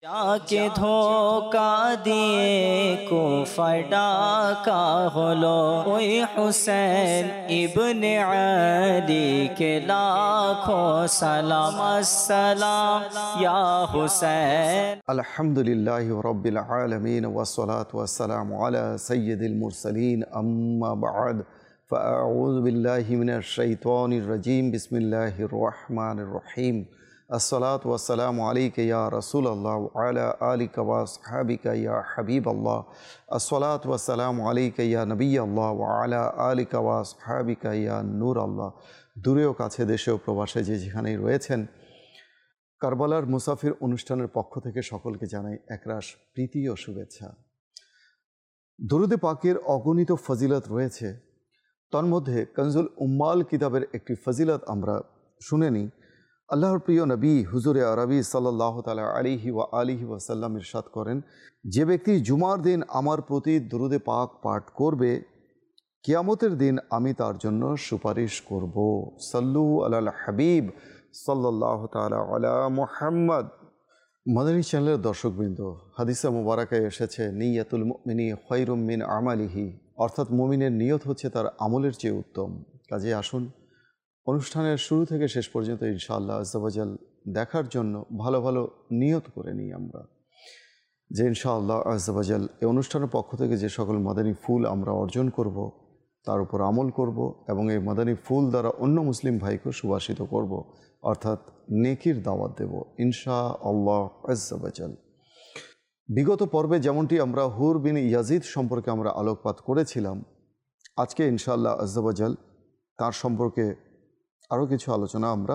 যাকে ধোঁকা দিয়ে কুফায় ডাকা হলো, ওই হুসেন ইবনে আলী কে লাখো সালাম আসসালাম ইয়া হুসেন। আলহামদুলিল্লাহি রাব্বিল আলামিন ওয়াসসালাতু ওয়াসসালামু আলা সাইয়্যিদিল মুরসালিন আম্মা বা'দ ফাআউযু বিল্লাহি মিনাশ শাইতানির রাজীম বিসমিল্লাহির রহমানির রহিম। আসসালাতু ওয়াসসালামু আলাইকা ইয়া রাসূলুল্লাহ ওয়া আলা আলিকা ওয়া আসহাবিকা ইয়া হাবিবাল্লাহ। আসসালাতু ওয়াসসালামু আলাইকা ইয়া নবিয়াল্লাহ ওয়া আলা আলিকা ওয়া আসহাবিকা ইয়া নূরাল্লাহ। দূরেও কাছে দেশেও প্রবাসে যে যেখানেই রয়েছেন, কারবালার মুসাফির অনুষ্ঠানের পক্ষ থেকে সকলকে জানাই একরাশ প্রীতি ও শুভেচ্ছা। দরুদে পাকের অগণিত ফজিলত রয়েছে, তন্মধ্যে কনজুল উম্মাল কিতাবের একটি ফজিলত আমরা শুনে নিই। আল্লাহর প্রিয় নবী হুজুরে আরবি সাল্লাল্লাহু তাআলা আলাইহি ওয়া আলিহি ওয়াসাল্লাম ইরশাদ করেন, যে ব্যক্তি জুমার দিন আমার প্রতি দরুদে পাক পাঠ করবে, কিয়ামতের দিন আমি তার জন্য সুপারিশ করব। সাল্লু আলাল হাবিব সাল্লাল্লাহু তাআলা আলা মুহাম্মদ। মাদানী চ্যানেলের দর্শকবৃন্দ, হাদিসে মুবারাকায় এসেছে, নিয়াতুল মুমিনি খায়রুম মিন আমালিহি, অর্থাৎ মুমিনের নিয়ত হচ্ছে তার আমলের চেয়ে উত্তম। কাজে আসুন অনুষ্ঠানের শুরু থেকে শেষ পর্যন্ত ইনশাআল্লাহ আজ্জা ওয়া জাল দেখার জন্য ভালো ভালো নিয়ত করে নিই আমরা, যে ইনশাআল্লাহ আজ্জা ওয়া জাল এই অনুষ্ঠানের পক্ষ থেকে যে সকল মাদানী ফুল আমরা অর্জন করব, তার উপর আমল করব এবং এই মাদানী ফুল দ্বারা অন্য মুসলিম ভাইকে সুবাসিত করব, অর্থাৎ নেকির দাওয়াত দেব ইনশাআল্লাহ আজ্জা ওয়া জাল। বিগত পর্বে যেমনটি আমরা হুর বিন ইয়াজিদ সম্পর্কে আমরা আলোকপাত করেছিলাম, আজকে ইনশাআল্লাহ আজ্জা ওয়া জাল তার সম্পর্কে আরও কিছু আলোচনা আমরা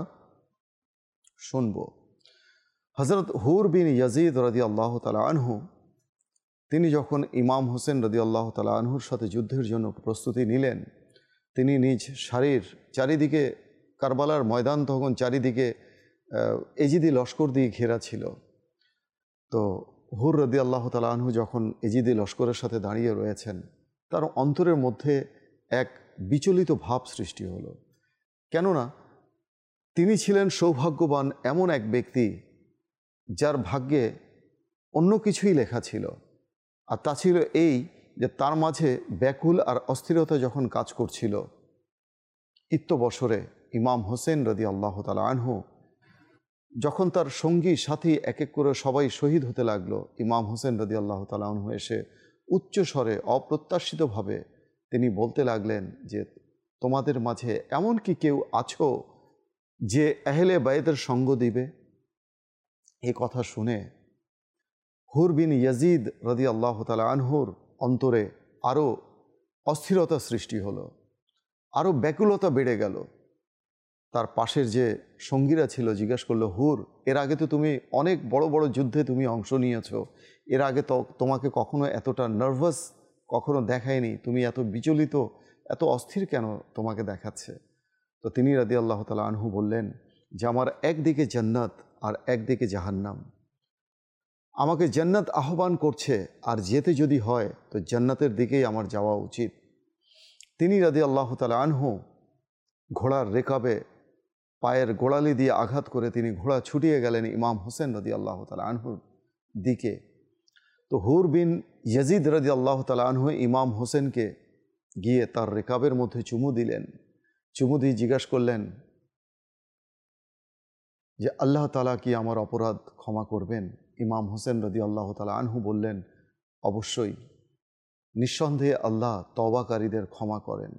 শুনব। হযরত হুর বিন ইয়াজিদ রাদিয়াল্লাহু তাআলা আনহু, তিনি যখন ইমাম হোসেন রাদিয়াল্লাহু তাআলা আনহুর সাথে যুদ্ধের জন্য প্রস্তুতি নিলেন, তিনি নিজ সারির চারিদিকে, কারবালার ময়দান তখন চারিদিকে এজিদি লস্কর দিয়ে ঘেরা ছিল। তো হুর রাদিয়াল্লাহু তাআলা আনহু যখন এজিদি লস্করের সাথে দাঁড়িয়ে রয়েছেন, তার অন্তরের মধ্যে এক বিচলিত ভাব সৃষ্টি হলো। কেননা তিনি ছিলেন সৌভাগ্যবান এমন এক ব্যক্তি যার ভাগ্যে অন্য কিছুই লেখা ছিল, আর তা ছিল এই যে তার মাঝে ব্যাকুল আর অস্থিরতা যখন কাজ করছিল। ইত্যবসরে ইমাম হোসেন রাদিয়াল্লাহু তাআলা আনহু যখন তার সঙ্গী সাথী এক এক করে সবাই শহীদ হতে লাগলো, ইমাম হোসেন রাদিয়াল্লাহু তাআলা আনহু এসে উচ্চ স্বরে অপ্রত্যাশিতভাবে তিনি বলতে লাগলেন যে, তোমাদের মাঝে এমন কি কেউ আছো যে আহলে বাইতের সঙ্গ দিবে? এই কথা শুনে হুর বিন ইয়াজিদ রাদিয়াল্লাহু তাআলা আনহুর অন্তরে আরও অস্থিরতা সৃষ্টি হলো, আরও ব্যাকুলতা বেড়ে গেল। তার পাশের যে সঙ্গীরা ছিল জিজ্ঞাসা করলো, হুর, এর আগে তো তুমি অনেক বড় বড় যুদ্ধে তুমি অংশ নিয়েছো, এর আগে তো তোমাকে কখনো এতটা নার্ভাস কখনো দেখায়নি, তুমি এত বিচলিত, এত অস্থির কেন তোমাকে দেখাচ্ছে? তো তিনি রাদিয়াল্লাহু তাআলা আনহু বললেন যে, আমার একদিকে জান্নাত আর একদিকে জাহান্নাম, আমাকে জান্নাত আহ্বান করছে, আর যেতে যদি হয় তো জান্নাতের দিকেই আমার যাওয়া উচিত। তিনি রাদিয়াল্লাহু তাআলা আনহু ঘোড়ার রেকাবে পায়ের গোড়ালি দিয়ে আঘাত করে তিনি ঘোড়া ছুটিয়ে গেলেন ইমাম হোসেন রাদিয়াল্লাহু তাআলা আনহুর দিকে। তো হুর বিন ইয়াজিদ রাদিয়াল্লাহু তাআলা আনহু ইমাম হোসেনকে গিয়ে তার রেকাবের মধ্যে চুমু দিলেন। চুমু দিয়ে জিজ্ঞাসা করলেন যে, আল্লাহ তাআলা কি আমার অপরাধ ক্ষমা করবেন? ইমাম হোসেন রাদিয়াল্লাহু তাআলা আনহু বললেন, অবশ্যই, নিঃসন্দেহে আল্লাহ তওবাকারীদের ক্ষমা করেন।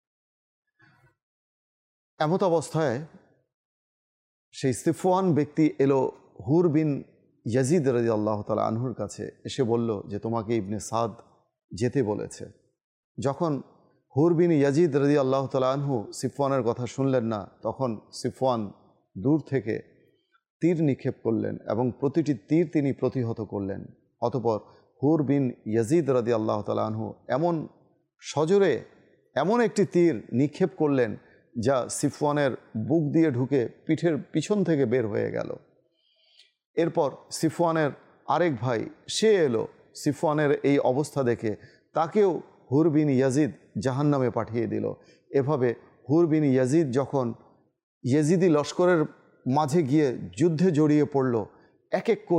এমত অবস্থায় সেই সিফওয়ান ব্যক্তি এলো হুর বিন ইয়াজিদ রাদিয়াল্লাহু তাআলা আনহুর কাছে, এসে বলল যে, তোমাকে ইবনে সাদ যেতে বলেছে। যখন হুর বিন ইয়াজিদ রাদিয়াল্লাহু তাআলা আনহু সিফওয়ানের কথা শুনলেন না, তখন সিফওয়ান দূর থেকে তীর নিক্ষেপ করলেন এবং প্রতিটি তীর তিনি প্রতিহত করলেন। অতঃপর হুর বিন ইয়াজিদ রাদিয়াল্লাহু তাআলা আনহু এমন সজোরে এমন একটি তীর নিক্ষেপ করলেন যা সিফওয়ানের বুক দিয়ে ঢুকে পিঠের পিছন থেকে বের হয়ে গেল। এরপর সিফওয়ানের আরেক ভাই সে এলো, সিফওয়ানের এই অবস্থা দেখে তাকেও হুর বিন ইয়াজিদ জাহান্নামে পাঠিয়ে দিল। এভাবে হুর বিন ইয়াজিদ যখন ইয়াজিদি লস্করের মাঝে গিয়ে যুদ্ধে জড়িয়ে পড়ল, এক এক করে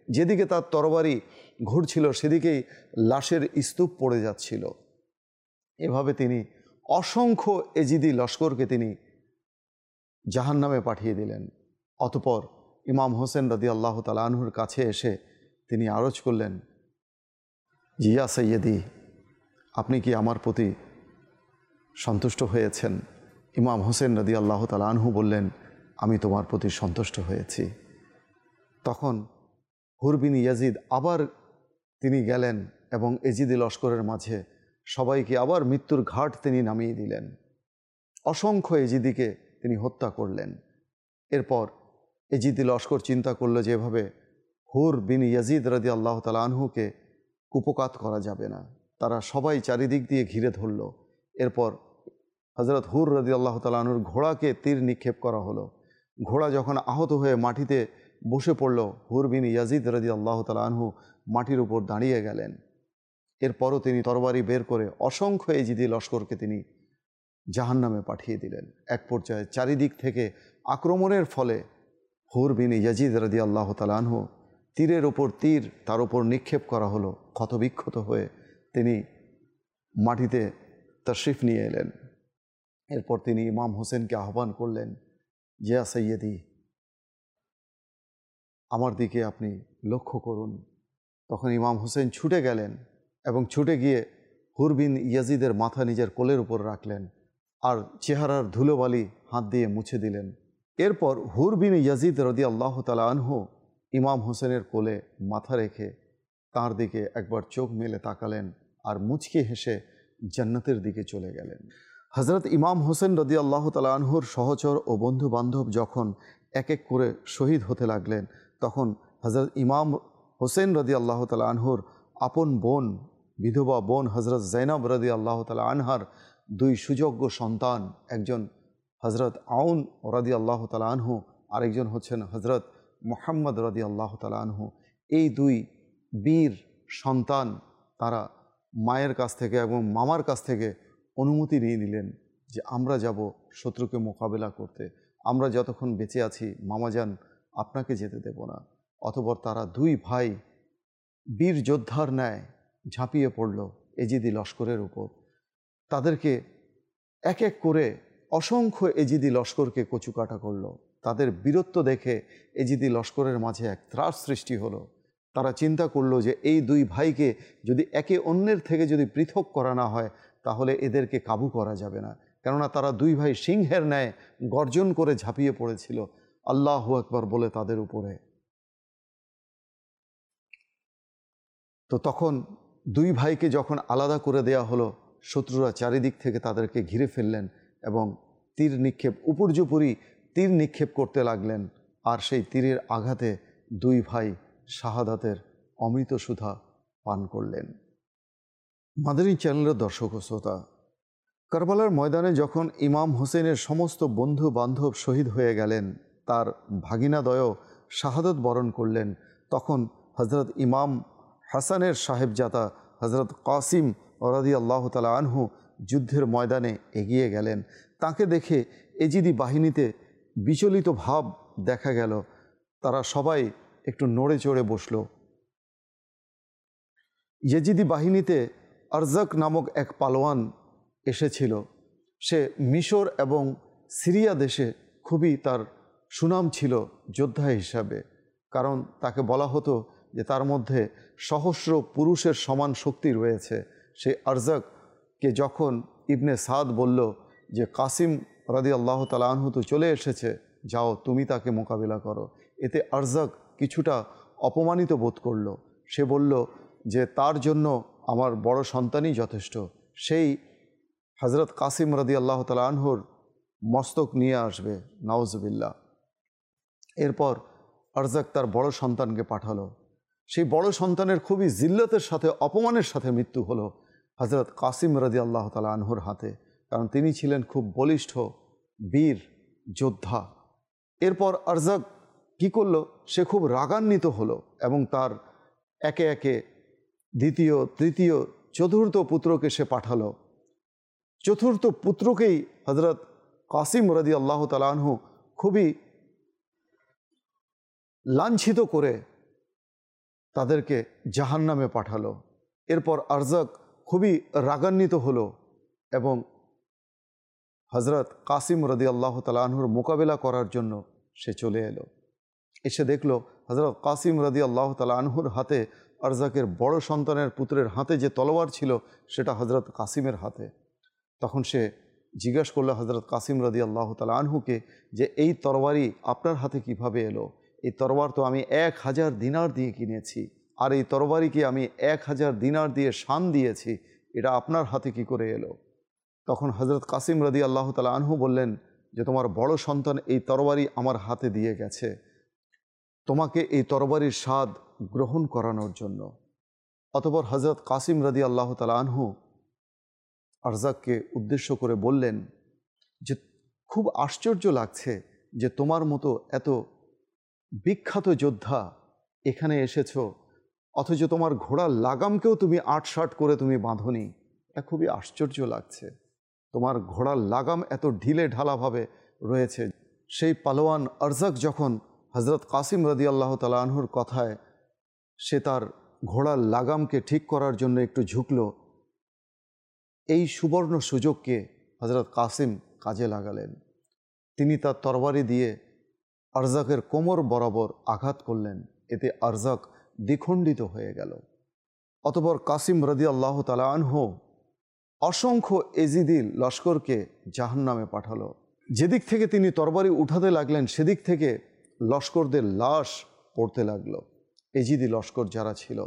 যেদিকে তার তরবারি ঘুরছিল সেদিকেই লাশের স্তূপ পড়ে যাচ্ছিল। এভাবে তিনি অসংখ্য এজিদি লস্করকে তিনি জাহান্নামে পাঠিয়ে দিলেন। অতঃপর ইমাম হোসেন রাদিয়াল্লাহু তাআলা আনহুর কাছে এসে তিনি আরজ করলেন, জিয়া সৈয়দি, আপনি কি আমার প্রতি সন্তুষ্ট হয়েছেন? ইমাম হোসেন রাদিয়াল্লাহু তাআলা আনহু বললেন, আমি তোমার প্রতি সন্তুষ্ট হয়েছি। তখন হুর বিন ইয়াজিদ আবার তিনি গেলেন এবং এজিদি লস্করের মাঝে সবাইকে আবার মৃত্যুর ঘাট তিনি নামিয়ে দিলেন। অসংখ্য এজিদিকে তিনি হত্যা করলেন। এরপর এজিদি লস্কর চিন্তা করল যে এভাবে হুর বিন ইয়াজিদ রাদিয়াল্লাহু তাআলা আনহুকে কুপকাত করা যাবে না। তারা সবাই চারিদিক দিয়ে ঘিরে ধরল। এরপর হযরত হুর রাদিয়াল্লাহু তাআলা আনহুর ঘোড়াকে তীর নিক্ষেপ করা হলো। ঘোড়া যখন আহত হয়ে মাটিতে বসে পড়ল, হুর বিন ইয়াজিদ রাদিয়াল্লাহু তাআলা আনহু মাটির উপর দাঁড়িয়ে গেলেন। এরপরও তিনি তরবারি বের করে অসংখ্য এজিদি লস্করকে তিনি জাহান্নামে পাঠিয়ে দিলেন। এক পর্যায়ে চারিদিক থেকে আক্রমণের ফলে হুর বিন ইয়াজিদ রাদিয়াল্লাহু তাআলা আনহু তীরের ওপর তীর তার উপর নিক্ষেপ করা হলো। ক্ষতবিক্ষত হয়ে তিনি মাটিতে তশরিফ নিয়ে এলেন। এরপর তিনি ইমাম হোসেনকে আহ্বান করলেন, জিয়া সৈয়দি, আমার দিকে আপনি লক্ষ্য করুন। তখন ইমাম হোসেন ছুটে গেলেন এবং ছুটে গিয়ে হুর বিন ইয়াজিদের মাথা নিজের কোলের উপর রাখলেন আর চেহারার ধুলোবালি হাত দিয়ে মুছে দিলেন। এরপর হুর বিন ইয়াজিদ রাদিয়াল্লাহু তাআলা আনহু ইমাম হোসেনের কোলে মাথা রেখে তার দিকে একবার চোখ মেলে তাকালেন আর মুচকি হেসে জান্নাতের দিকে চলে গেলেন। হযরত ইমাম হোসেন রাদিয়াল্লাহু তাআলা আনহুর সহচর ও বন্ধু বান্ধব যখন এক এক করে শহীদ হতে লাগলেন, তখন হযরত ইমাম হোসেন রাদিয়াল্লাহু তাআলা আনহুর আপন বোন, বিধবা বোন হযরত জৈনব রাদিয়াল্লাহু তাআলা আনহার দুই সুযোগ্য সন্তান, একজন হযরত আউন রাদিয়াল্লাহু তাআলা আনহু, আরেকজন হচ্ছেন হযরত মুহাম্মদ রাদিয়াল্লাহু তাআলা আনহু, এই দুই বীর সন্তান তারা মায়ের কাছ থেকে এবং মামার কাছ থেকে অনুমতি নিয়ে নিলেন যে আমরা যাব শত্রুকে মোকাবেলা করতে, আমরা যতক্ষণ বেঁচে আছি মামাজান আপনাকে যেতে দেব না। অতঃপর তারা দুই ভাই বীর যোদ্ধার ন্যায় ঝাঁপিয়ে পড়ল এজিদি লস্করের উপর। তাদেরকে এক এক করে অসংখ্য এজিদি লস্করকে কচুকাটা করল। তাদের বীরত্ব দেখে এজিদি লস্করের মাঝে এক ত্রাস সৃষ্টি হলো। তারা চিন্তা করলো যে এই দুই ভাইকে যদি একে অন্যের থেকে যদি পৃথক করা না হয় তাহলে এদেরকে কাবু করা যাবে না, কেননা তারা দুই ভাই সিংহের ন্যায় গর্জন করে ঝাঁপিয়ে পড়েছিল আল্লাহু আকবার বলে তাদের উপরে। তো তখন দুই ভাইকে যখন আলাদা করে দেয়া হলো, শত্রুরা চারিদিক থেকে তাদেরকে ঘিরে ফেললেন এবং তীর নিক্ষেপ উপর্যুপরি তীর নিক্ষেপ করতে লাগলেন। আর সেই তীরের আঘাতে দুই ভাই শাহাদাতের অমৃত সুধা পান করলেন। মাদানী চ্যানেলের দর্শক ও শ্রোতা, কারবালার ময়দানে যখন ইমাম হোসেনের সমস্ত বন্ধু বান্ধব শহীদ হয়ে গেলেন, তার ভাগিনাদয়ও শাহাদত বরণ করলেন, তখন হযরত ইমাম হাসানের সাহেবজাদা হযরত কাসিম রাদিয়াল্লাহু তাআলা আনহু যুদ্ধের ময়দানে এগিয়ে গেলেন। তাকে দেখে এজিদি বাহিনীতে বিচলিত ভাব দেখা গেল। তারা সবাই একটু নড়ে চড়ে বসল। ইয়েজিদি বাহিনীতে আরজাক নামক এক পালোয়ান এসেছিল। সে মিশর এবং সিরিয়া দেশে খুবই তার সুনাম ছিল যোদ্ধা হিসাবে, কারণ তাকে বলা হতো যে তার মধ্যে সহস্র পুরুষের সমান শক্তি রয়েছে। সেই আরজাককে যখন ইবনে সাদ বলল যে কাসিম রাদিয়াল্লাহু তাআলা আনহু তো চলে এসেছে, যাও তুমি তাকে মোকাবিলা করো, এতে আরজাক কিছুটা অপমানিত বোধ করল। সে বলল যে তার জন্য আমার বড় সন্তানই যথেষ্ট। সেই হযরত কাসিম রাদিয়াল্লাহু তাআলা আনহুর মস্তক নিয়ে আসবে, নাউজুবিল্লাহ। এরপর আরজাক তার বড় সন্তানকে পাঠালো। সেই বড় সন্তানের খুবই জিল্লতের সাথে অপমানের সাথে মৃত্যু হলো হযরত কাসিম রাদিয়াল্লাহু তাআলা আনহুর হাতে, কারণ তিনি ছিলেন খুব বলিষ্ঠ বীর যোদ্ধা। এরপর আরজাক কী করলো, সে খুব রাগান্বিত হলো এবং তার একে একে দ্বিতীয়, তৃতীয়, চতুর্থ পুত্রকে সে পাঠালো। চতুর্থ পুত্রকেই হযরত কাসিম রাদিয়াল্লাহু তাআলা আনহু খুবই লাঞ্ছিত করে তাদেরকে জাহান্নামে পাঠালো। এরপর আরজাক খুবই রাগান্বিত হলো এবং হজরত কাসিম রাদিয়াল্লাহু তাআলা আনহুর মোকাবেলা করার জন্য সে চলে এলো। এসে দেখলো হজরত কাসিম রাদিয়াল্লাহু তাআলা আনহুর হাতে আরজাকের বড় সন্তানের পুত্রের হাতে যে তলোয়ার ছিল সেটা হজরত কাসিমের হাতে। তখন সে জিজ্ঞাসা করলো হজরত কাসিম রাদিয়াল্লাহু তাআলা আনহুকে যে এই তরবারি আপনার হাতে কিভাবে এলো? এই তরবার তো আমি 1000 দিনার দিয়ে কিনেছি, আর এই তরবারিকে আমি 1000 দিনার দিয়ে শান দিয়েছি, এটা আপনার হাতে কি করে এলো? তখন হজরত কাসিম রাদিয়াল্লাহু তাআলা আনহু বললেন যে তোমার বড় সন্তান এই তরবারি আমার হাতে দিয়ে গেছে তোমাকে এই তরবারির স্বাদ গ্রহণ করানোর জন্য। অতঃপর হজরত কাসিম রাদিয়াল্লাহু তাআলা আনহু আরজাককে উদ্দেশ্য করে বললেন যে খুব আশ্চর্য লাগছে যে তোমার মতো এত বিখ্যাত যোদ্ধা এখানে এসেছো, অথচ তোমার ঘোড়ার লাগামকেও তুমি আটসাট করে তুমি বাঁধনি। এটা খুবই আশ্চর্য লাগছে। তোমার ঘোড়ার লাগাম এত ঢিলে ঢালাভাবে রয়েছে। সেই পালোয়ান আরজাক যখন হজরত কাসিম রাদিয়াল্লাহু তাআলা আনহুর কথায় সে তার ঘোড়ার লাগামকে ঠিক করার জন্য একটু ঝুঁকল, এই সুবর্ণ সুযোগকে হজরত কাসিম কাজে লাগালেন। তিনি তার তরবারি দিয়ে আরজাকের কোমর বরাবর আঘাত করলেন। এতে আরজাক দ্বিখণ্ডিত হয়ে গেল। অতঃপর কাসিম রাদিয়াল্লাহু তাআলা আনহু অসংখ্য এজিদি লস্করকে জাহান্নামে পাঠালো। যেদিক থেকে তিনি তরবারি উঠাতে লাগলেন সেদিক থেকে লস্করদের লাশ পড়তে লাগলো, এজিদি লস্কর যারা ছিল।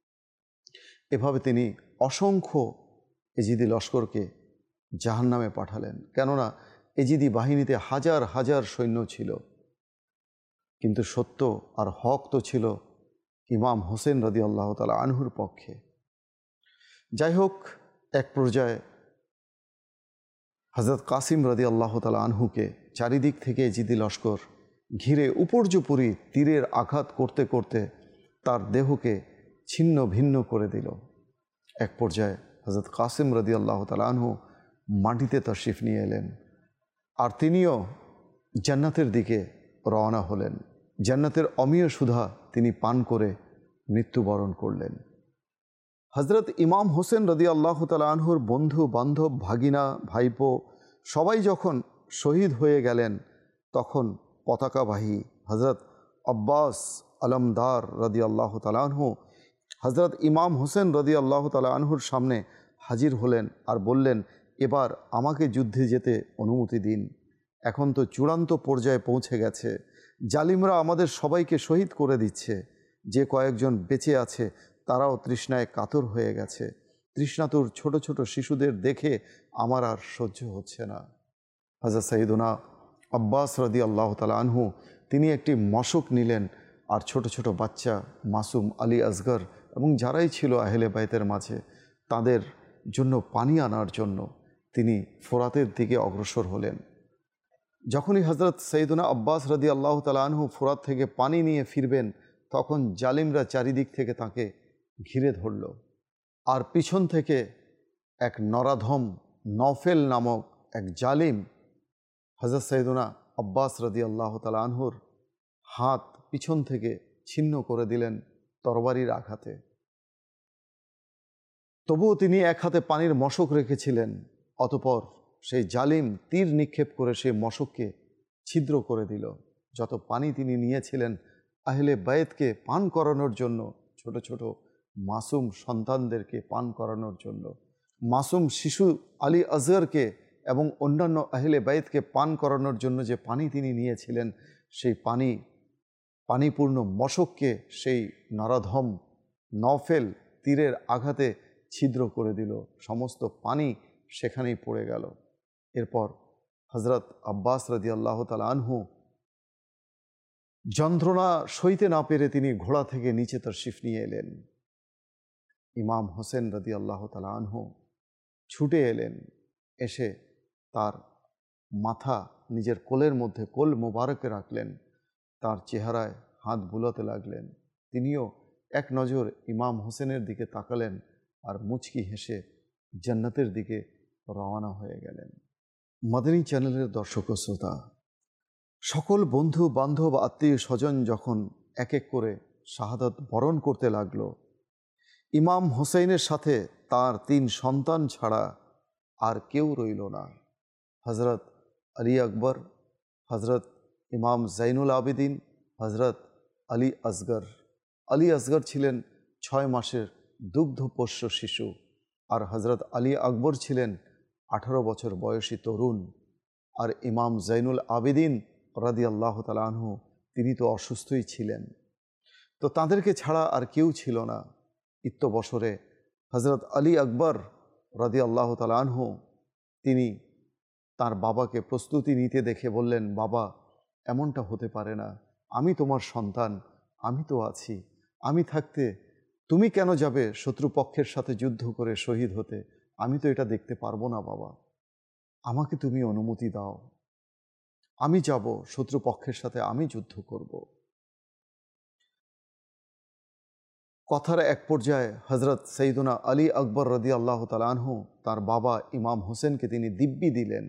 এভাবে তিনি অসংখ্য এজিদি লস্করকে জাহান্নামে পাঠালেন। কেননা এজিদি বাহিনীতে হাজার হাজার সৈন্য ছিল, কিন্তু সত্য আর হক তো ছিল ইমাম হোসেন রাদিয়াল্লাহু তাআলা আনহুর পক্ষে। যাই হোক, এক পর্যায়ে হজরত কাসিম রাদিয়াল্লাহু তাআলা আনহুকে চারিদিক থেকে এজিদি লস্কর ঘিরে উপর্যুপরি তীরের আঘাত করতে করতে তার দেহকে ছিন্ন ভিন্ন করে দিল। এক পর্যায়ে হজরত কাসিম রাদিয়াল্লাহু তাআলা আনহু মাটিতে তাশরিফ নিয়ে এলেন, আর তিনিও জান্নাতের দিকে রওনা হলেন। জান্নাতের অমীয় সুধা তিনি পান করে মৃত্যুবরণ করলেন। হজরত ইমাম হোসেন রাদিয়াল্লাহু তাআলা আনহুর বন্ধু বান্ধব, ভাগিনা, ভাইপো সবাই যখন শহীদ হয়ে গেলেন, তখন পতাকাবাহী হজরত আব্বাস আলমদার রাদিয়াল্লাহু তাআলা আনহু হজরত ইমাম হোসেন রাদিয়াল্লাহু তাআলা আনহুর সামনে হাজির হলেন আর বললেন, এবার আমাকে যুদ্ধে যেতে অনুমতি দিন। এখন তো চূড়ান্ত পর্যায়ে পৌঁছে গেছে, জালিমরা আমাদের সবাইকে শহীদ করে দিচ্ছে। যে কয়েকজন বেঁচে আছে তারাও তৃষ্ণায় কাতর হয়ে গেছে। তৃষ্ণাতুর ছোট ছোট শিশুদের দেখে আমার আর সহ্য হচ্ছে না। হযরত সাইয়্যিদুনা আব্বাস রাদিয়াল্লাহু তাআলা আনহু তিনি একটি মশক নিলেন, আর ছোট ছোট বাচ্চা, মাসুম, আলী আসগর এবং যারাই ছিল আহলে বাইতের মাঝে, তাদের জন্য পানি আনার জন্য তিনি ফোরাতের দিকে অগ্রসর হলেন। যখনই হজরত সাইয়্যিদুনা আব্বাস রাদিয়াল্লাহু তাআলা আনহু ফোরাত থেকে পানি নিয়ে ফিরবেন, তখন জালিমরা চারিদিক থেকে তাকে ঘিরে ধরল। আর পিছন থেকে এক নরাধম নফেল নামক এক জালিম হজরত সাইয়্যিদুনা আব্বাস রাদিয়াল্লাহু তাআলা আনহুর হাত পিছন থেকে ছিন্ন করে দিলেন তরবারির আঘাতে। তবুও তিনি এক হাতে পানির মশক রেখেছিলেন। অতঃপর সেই জালিম তীর নিক্ষেপ করে সেই মশককে ছিদ্র করে দিল। যত পানি তিনি নিয়েছিলেন আহলে বাইতকে পান করানোর জন্য, ছোট ছোট মাসুম সন্তানদেরকে পান করানোর জন্য, মাসুম শিশু আলী আসগরকে এবং অন্যান্য আহলে বাইতকে পান করানোর জন্য যে পানি তিনি নিয়েছিলেন, সেই পানিপূর্ণ মশককে সেই নরাধম নফেল তীরের আঘাতে ছিদ্র করে দিল। সমস্ত পানি সেখানেই পড়ে গেল। এরপর হজরত আব্বাস রাদিয়াল্লাহু তাআলা আনহু যন্ত্রণা সইতে না পেরে তিনি ঘোড়া থেকে নিচে তাশরিফ নিয়ে এলেন। ইমাম হোসেন রাদিয়াল্লাহু তাআলা আনহু ছুটে এলেন, এসে তার মাথা নিজের কোলের মধ্যে কোল মোবারকে রাখলেন, তার চেহারায় হাত বুলাতে লাগলেন। তিনিও এক নজর ইমাম হোসেনের দিকে তাকালেন আর মুচকি হেসে জান্নাতের দিকে রওনা হয়ে গেলেন। মাদানী চ্যানেলের দর্শক ও শ্রোতা, সকল বন্ধু বান্ধব আত্মীয় স্বজন যখন এক এক করে শাহাদাত বরণ করতে লাগলো। ইমাম হোসেনের সাথে তার 3 সন্তান ছাড়া আর কেউ রইল না। হজরত আলী আকবর, হজরত ইমাম জাইনুল আবেদিন, হজরত আলী আসগর। আলী আসগর ছিলেন 6 মাসের দুগ্ধপোষ্য শিশু, আর হজরত আলী আকবর ছিলেন 18 বছর বয়সী তরুণ। আর ইমাম জাইনুল আবেদিন রাদিয়াল্লাহু তাআলা আনহু, তিনি তো অসুস্থই ছিলেন। তো তাদেরকে ছাড়া আর কেউ ছিল না। বছরে হজরত আলী আকবর রাদিয়াল্লাহু তাআলা আনহু, তিনি তার বাবাকে প্রস্তুতি নিতে দেখে বললেন, বাবা, এমনটা হতে পারে না, আমি তোমার সন্তান, আমি তো আছি, আমি থাকতে তুমি কেন যাবে শত্রুপক্ষের সাথে যুদ্ধ করে শহীদ হতে? আমি তো এটা দেখতে পারবো না বাবা, আমাকে তুমি অনুমতি দাও, আমি যাব, শত্রুপক্ষের সাথে আমি যুদ্ধ করব। কথার এক পর্যায়ে হজরত সৈয়দনা আলী আকবর রাদিয়াল্লাহু তাআলা আনহু তার বাবা ইমাম হোসেনকে তিনি দিব্যি দিলেন,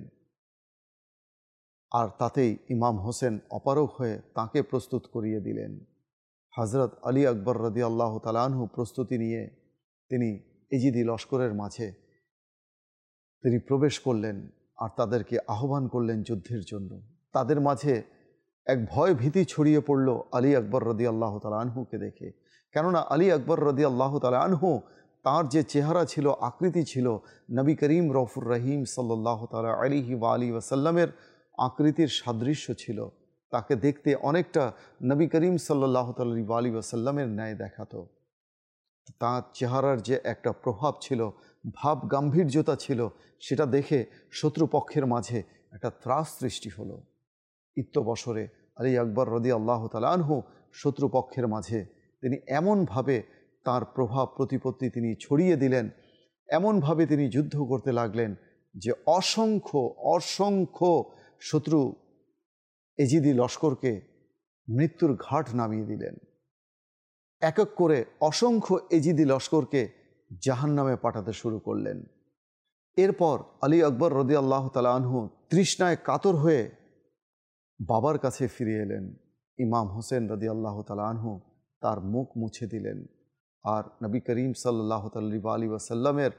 আর তাতেই ইমাম হোসেন অপারগ হয়ে তাকে প্রস্তুত করিয়ে দিলেন। হজরত আলী আকবর রাদিয়াল্লাহু তাআলা আনহু প্রস্তুতি নিয়ে তিনি ইজিদি লস্করের মাঝে তিনি প্রবেশ করলেন, আর তাদেরকে আহ্বান করলেন যুদ্ধের জন্য। তাদের মাঝে এক ভয় ভীতি ছড়িয়ে পড়ল আলী আকবর রাদিয়াল্লাহু তাআলা আনহুকে দেখে। কেননা আলী আকবর রাদিয়াল্লাহু তাআলা আনহু, তার যে চেহারা ছিল, আকৃতি ছিল, নবী করিম রউফুর রহিম সাল্লাল্লাহু তাআলা আলাইহি ওয়া আলিহি ওয়াসাল্লামের আকৃতির সাদৃশ্য ছিল। তাকে দেখতে অনেকটা নবী করিম সাল্লাল্লাহু তাআলা আলাইহি ওয়া আলিহি ওয়াসাল্লামের ন্যায় দেখাতো। তাঁর চেহারার যে একটা প্রভাব ছিল, ভাব গাম্ভীর্যতা ছিল, সেটা দেখে শত্রুপক্ষের মাঝে একটা ত্রাস সৃষ্টি হলো। বছরে আলী আকবর রাদিয়াল্লাহু তাআলা আনহু শত্রুপক্ষের মাঝে তিনি এমনভাবে তার প্রভাব প্রতিপত্তি তিনি ছড়িয়ে দিলেন, এমনভাবে তিনি যুদ্ধ করতে লাগলেন যে অসংখ্য অসংখ্য শত্রু এজিদি লস্করকে মৃত্যুর ঘাট নামিয়ে দিলেন। এক এক করে অসংখ্য এজিদি লস্করকে জাহান্নামে পাঠাতে শুরু করলেন। এরপর আলী আকবর রাদিয়াল্লাহু তাআলা আনহু তৃষ্ণায় কাতর হয়ে বাবার কাছে ফিরে এলেন। ইমাম হোসেন রাদিয়াল্লাহু তাআলা আনহু তার মুখ মুছে দিলেন, আর নবী করিম সাল্লাল্লাহু আলাইহি ওয়াসাল্লামের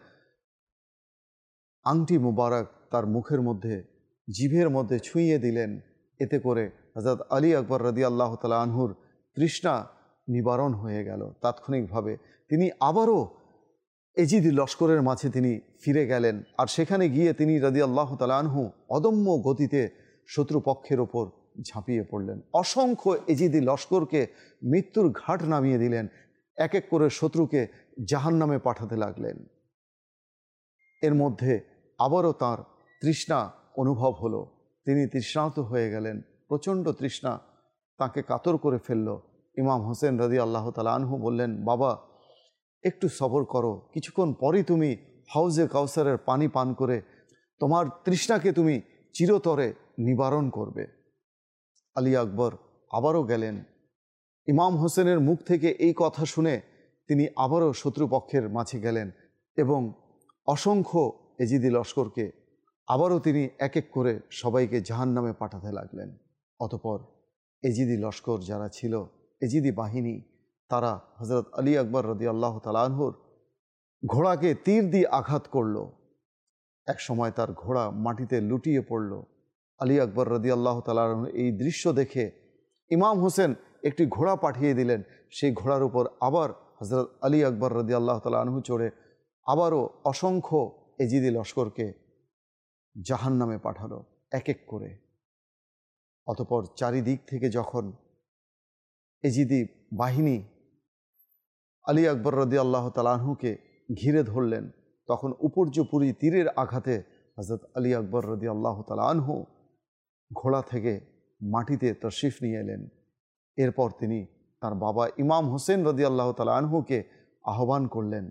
আংটি মুবারক তার মুখের মধ্যে, জিভের মধ্যে ছুঁয়ে দিলেন। এতে করে হযরত আলী আকবর রাদিয়াল্লাহু তাআলা আনহুর তৃষ্ণা নিবারণ হয়ে গেল। তাৎক্ষণিকভাবে তিনি আবারও এজিদি লস্করের মাঝে তিনি ফিরে গেলেন, আর সেখানে গিয়ে তিনি রাদিয়াল্লাহু তাআলা আনহু অদম্য গতিতে শত্রুপক্ষের ওপর ঝাঁপিয়ে পড়লেন। অসংখ্য এজিদি লস্করকে মৃত্যুর ঘাট নামিয়ে দিলেন, এক এক করে শত্রুকে জাহান্নামে পাঠাতে লাগলেন। এর মধ্যে আবারও তার তৃষ্ণা অনুভব হলো, তিনি তৃষ্ণার্ত হয়ে গেলেন, প্রচণ্ড তৃষ্ণা তাকে কাতর করে ফেলল। ইমাম হোসেন রাদিয়াল্লাহু তাআলা আনহু বললেন, বাবা, একটু সবর করো, কিছুক্ষণ পরই তুমি হাউজে কাউসারের পানি পান করে তোমার তৃষ্ণাকে তুমি চিরতরে নিবারণ করবে। আলী আকবর আবারও গেলেন। ইমাম হোসেনের মুখ থেকে এই কথা শুনে তিনি আবারও শত্রুপক্ষের মাঝে গেলেন এবং অসংখ্য এজিদি লস্করকে আবারও তিনি এক এক করে সবাইকে জাহান্নামে পাঠাতে লাগলেন। অতঃপর এজিদি লস্কর যারা ছিল, এজিদি বাহিনী, তারা হযরত আলী আকবর রাদিয়াল্লাহু তাআলা আনহুর ঘোড়াকে তীর দিয়ে আঘাত করল। এক সময় তার ঘোড়া মাটিতে লুটিয়ে পড়ল। আলী আকবর রাদিয়াল্লাহু তাআলা আনহু এই দৃশ্য দেখে ইমাম হোসেন একটি ঘোড়া পাঠিয়ে দিলেন। সেই ঘোড়ার উপর আবার হযরত আলী আকবর রাদিয়াল্লাহু তাআলা আনহু চড়ে আবারও অসংখ্য এজিদি লস্করকে জাহান্নামে পাঠালো এক এক করে। অতঃপর চারিদিক থেকে যখন এজিদি বাহিনী আলী আকবর রাদিয়াল্লাহু তাআলা আনহুকে ঘিরে ধরলেন, তখন উপর্যুপরি তীরের আঘাতে হযরত আলী আকবর রাদিয়াল্লাহু তাআলা আনহু ঘোড়া থেকে মাটিতে তশরিফ নিয়ে এলেন। এরপর তিনি তার বাবা ইমাম হোসেন রাদিয়াল্লাহু তাআলা আনহুকে আহ্বান করলেন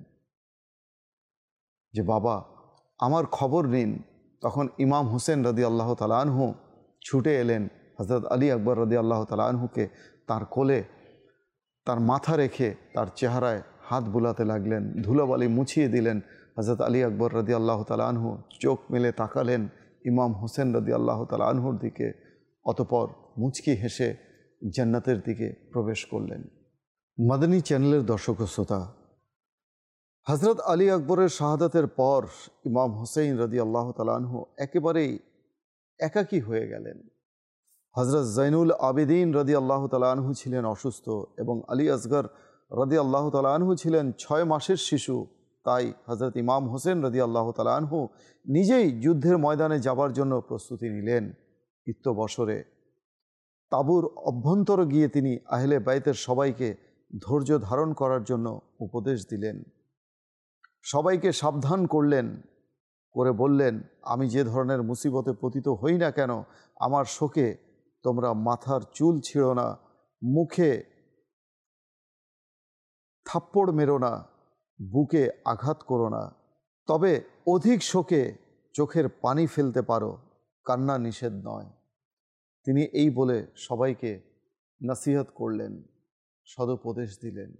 যে, বাবা, আমার খবর নিন। তখন ইমাম হোসেন রাদিয়াল্লাহু তাআলা আনহু ছুটে এলেন, হযরত আলী আকবর রাদিয়াল্লাহু তাআলা আনহুকে তার কোলে তার মাথা রেখে তার চেহারায় হাত বুলাতে লাগলেন, ধুলোবালি মুছিয়ে দিলেন। হযরত আলী আকবর রাদিয়াল্লাহু তাআলা আনহু চোখ মেলে তাকালেন ইমাম হোসেন রাদিয়াল্লাহু তাআলা আনহুর দিকে, অতঃপর মুচকি হেসে জান্নাতের দিকে প্রবেশ করলেন। মাদানী চ্যানেলের দর্শক ও শ্রোতা, হজরত আলী আকবরের শাহাদাতের পর ইমাম হুসেইন রাদিয়াল্লাহু তাআলা আনহু একেবারেই একাকী হয়ে গেলেন। হজরত জৈনুল আবেদিন রাদিয়াল্লাহু তাআলা আনহু ছিলেন অসুস্থ এবং আলী আসগর রাদিয়াল্লাহু তাআলা আনহু ছিলেন 6 মাসের শিশু। তাই হজরত ইমাম হোসেন রাদিয়াল্লাহু তাআলা আনহু নিজেই যুদ্ধের ময়দানে যাবার জন্য প্রস্তুতি নিলেন। বছরে তাবুর অভ্যন্তরে গিয়ে তিনি আহলে বাইতের সবাইকে ধৈর্য ধারণ করার জন্য উপদেশ দিলেন, সবাইকে সাবধান করলেন, করে বললেন, আমি যে ধরনের মুসিবতে পতিত হই না কেন, আমার শোকে তোমরা মাথার চুল ছিঁড়ো না, মুখে থাপ্পড় মেরো না, বুকে আঘাত করো না, তবে অধিক শোকে চোখের পানি ফেলতে পারো, কান্না নিষেধ নয়। তিনি এই বলে সবাইকে নসিহত করলেন, সদুপদেশ দিলেন।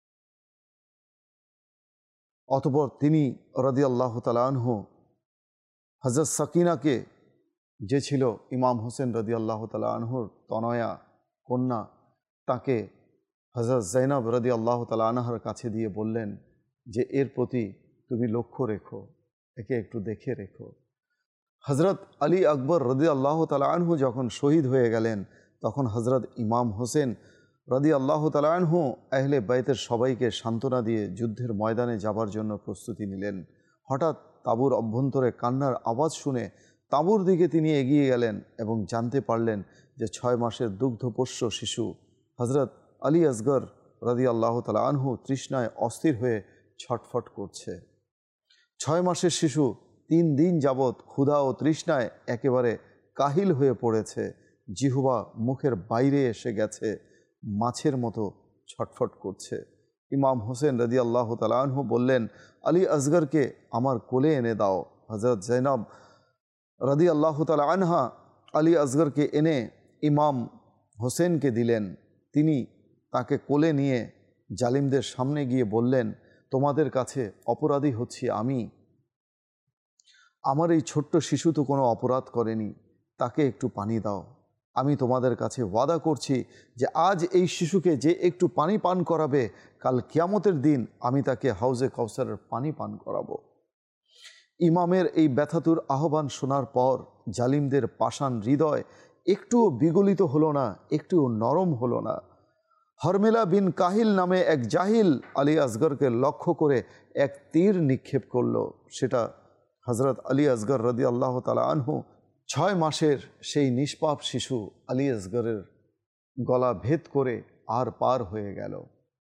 অতঃপর তিনি রাদিয়াল্লাহু তাআলা আনহু হযরত সাকিনাকে, যে ছিল ইমাম হোসেন রাদিয়াল্লাহু তাআলা আনহুর তনয়া কন্যা, তাকে হযরত জৈনব রাদিয়াল্লাহু তাআলা আনহার কাছে দিয়ে বললেন যে এর প্রতি তুমি লক্ষ্য রেখো, একে একটু দেখে রেখো। হজরত আলী আকবর রাদিয়াল্লাহু তাআলা আনহু যখন শহীদ হয়ে গেলেন, তখন হজরত ইমাম হোসেন রাদিয়াল্লাহু তাআলা আনহু আহলে বাইতের সবাইকে সান্ত্বনা দিয়ে যুদ্ধের ময়দানে যাবার জন্য প্রস্তুতি নিলেন। হঠাৎ তাঁবুর অভ্যন্তরে কান্নার আওয়াজ শুনে তাঁবুর দিকে তিনি এগিয়ে গেলেন এবং জানতে পারলেন যে 6 মাসের দুগ্ধপোষ্য শিশু হজরত আলী আসগর রাদিয়াল্লাহু তাআলা আনহু তৃষ্ণায় অস্থির হয়ে ছটফট করছে। 6 মাসের শিশু 3 দিন যাবৎ ক্ষুধা ও তৃষ্ণায় একেবারে কাহিল হয়ে পড়েছে, জিহ্বা মুখের বাইরে এসে গেছে, মাছের মতো ছটফট করছে। ইমাম হোসেন রাদিয়াল্লাহু তাআলা আনহু বললেন, আলী আসগরকে আমার কোলে এনে দাও। হজরত জৈনব রাদিয়াল্লাহু তাআলা আনহা আলী আসগরকে এনে ইমাম হোসেনকে দিলেন। তিনি তাকে কোলে নিয়ে জালিমদের সামনে গিয়ে বললেন, তোমাদের কাছে অপরাধী হচ্ছি আমি, আমার এই ছোট্ট শিশু তো কোনো অপরাধ করেনি, তাকে একটু পানি দাও। আমি তোমাদের কাছে ওয়াদা করছি যে আজ এই শিশুকে যে একটু পানি পান করাবে, কাল কিয়ামতের দিন আমি তাকে হাউজে কাউসারের পানি পান করাবো। ইমামের এই ব্যথাতুর আহ্বান শোনার পর জালিমদের পাষাণ হৃদয় একটুও বিগলিত হলো না, একটুও নরম হলো না। হরমেলা বিন কাহিল নামে এক জাহিল আলী আসগরকে লক্ষ্য করে এক তীর নিক্ষেপ করল। সেটা হজরত আলী আসগর রাদিয়াল্লাহু তাআলা আনহু 6 মাসের সেই নিষ্পাপ শিশু আলী আসগরের গলা ভেদ করে আর পার হয়ে গেল।